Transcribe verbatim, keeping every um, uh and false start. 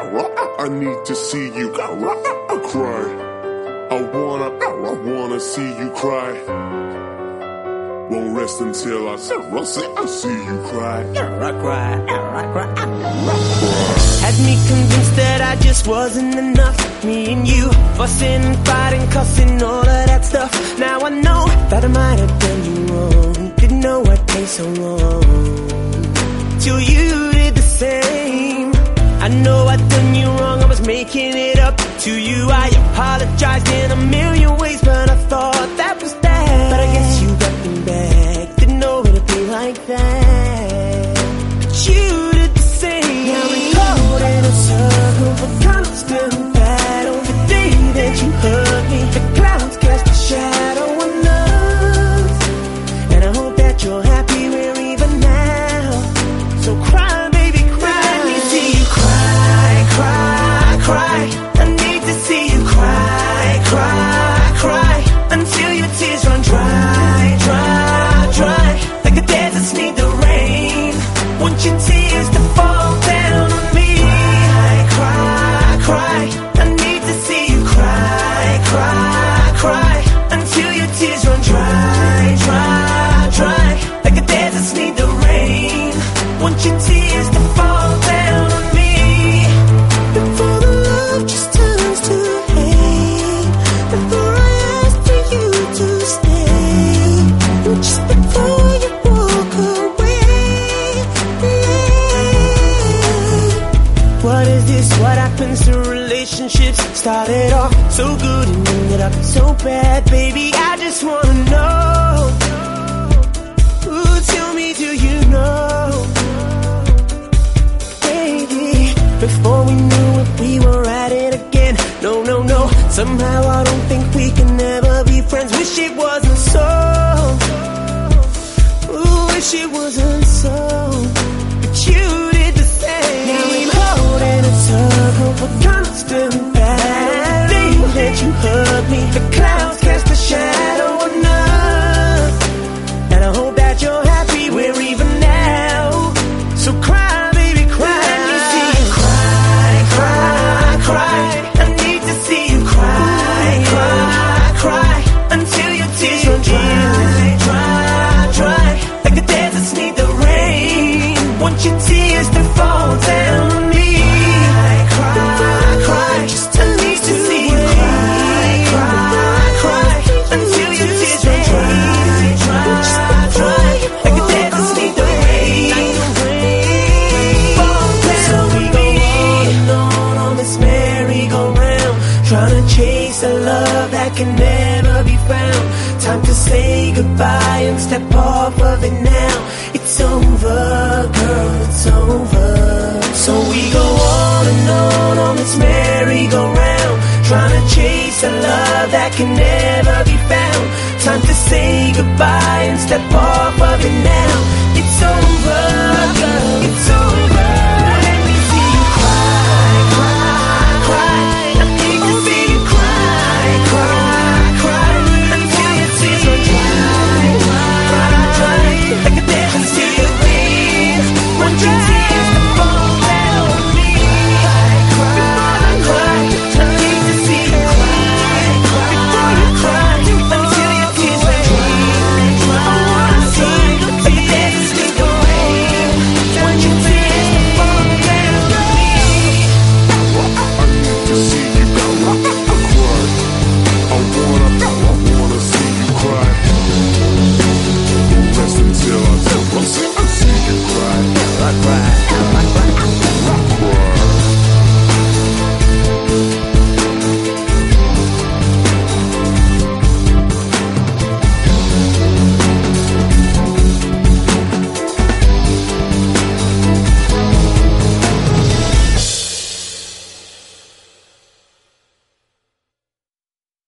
I need to see you cry. I wanna, I wanna see you cry. Won't rest until I see, I see you cry. I cry, I cry, I cry. Had me convinced that I just wasn't enough. Me and you, fussing, fighting, cussing, all of that stuff. Now I know that I might have done you wrong. Didn't know I'd take so long till you did the same. I know I'd done you wrong, I was making it up to you. I apologized in a million ways, but I thought that was that. But I guess you got me back, didn't know it'd be like that. But you did the same. Now we're caught in a circle, a constant battle. The day that you hurt me, the clouds cast a shadow on us. And I hope that you're happy we're even now. So cry, baby, cry. Let me see you cry, cry, cry. I need to see you cry, cry, cry, until your tears run dry, dry, dry. Like the deserts need the rain. Want your tears to fall down on me. Cry, cry, cry. I need to see you cry, cry, cry, until your tears run dry, dry, dry. Like the deserts need the rain. Want your tears to fall down on me. Before the love just turns to hate, before I ask for you to stay, and just before you walk away. What is this? What happens to relationships? Started off so good and ended up so bad. Baby, I just wanna know. Ooh, tell me, do you know? Baby, before we knew it, we were at it again. No, no, no, somehow I don't think we can ever be friends. Wish it wasn't so. Ooh, wish it wasn't so. But you did the same. Now we're caught in a circle for constant battle. The day that you hurt me, the clouds cast a shadow on us. And I hope that you're happy we're even now. So cry, baby, cry. Let me see you cry, cry, cry. I need to see you cry, cry, cry, until your tears run dry, dry, dry. Like the deserts need the rain. Want your tears to fall down on me. Cry, cry, just I need to see you cry, cry, cry, until your tears run dry, dry, dry. Like the deserts need the rain. Fall down. So we go on and on on this merry-go-round, trying to chase a love that can never be found. Time to say goodbye and step off of it now. It's over, girl, it's over. So we go on and on on this merry-go-round, trying to chase a love that can never be found. Time to say goodbye and step off of it now. It's over, girl, it's over. Let me see you cry, cry, cry. I need to see you cry, cry, cry, until your tears run dry, dry, dry. Like a desert's need the rain. Want your tears to fall down on me. Cry, cry, I need to see you cry, cry, cry, until your tears run dry, dry, dry. Like the desert's need the rain. Want your tears to fall down on me. I need to see you cry. I wanna, I wanna see you cry. Won't rest until I see.